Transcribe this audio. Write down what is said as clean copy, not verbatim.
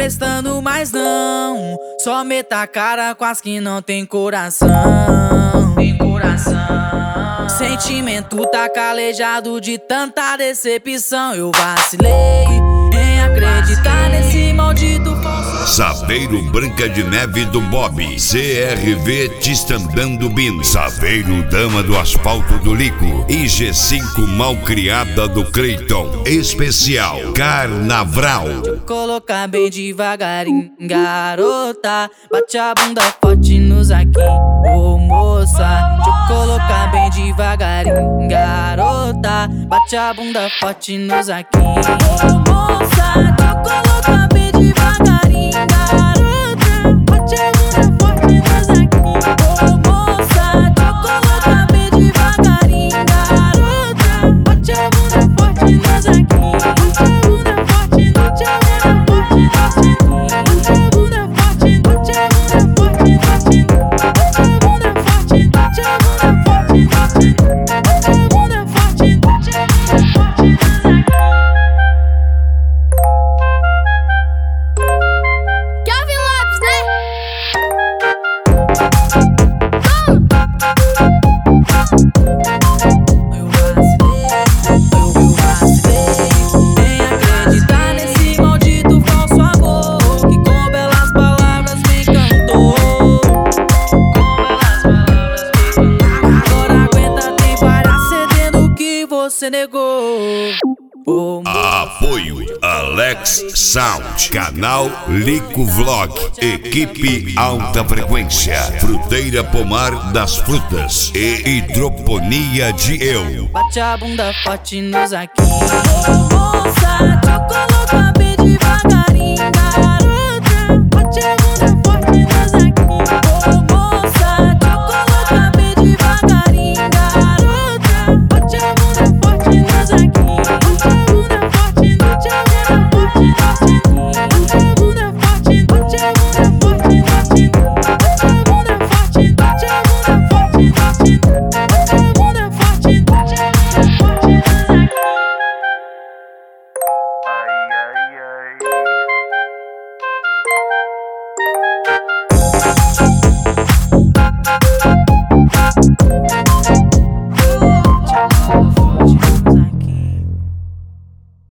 prestando, mas não. Só meta a cara com as que não tem coração. Sentimento tá calejado de tanta decepção. Eu vacilei em acreditar nesse maldito falso. Saveiro Branca de Neve do Bob, CRV Tistandando Bin, Saveiro Dama do Asfalto do Lico e G5 Malcriada do Cleiton. Especial Carnaval. Colocar bem devagarinho, garota. Bate a bunda forte nos aqui, ô moça. Deixa eu colocar bem devagarinho, garota. Bate a bunda forte nos aqui, ô moça. Deixa eu colocar bem devagarinho, garota. Bate a bunda forte nos aqui, ô moça. Deixa eu colocar bem devagarinho, garota. Bate a bunda forte nos aqui. Você negou. Apoio Alex Sound, canal Lico Vlog, equipe Alta Frequência, Fruteira Pomar das Frutas e Hidroponia de Eu. Bate a bunda forte nos aqui, moça.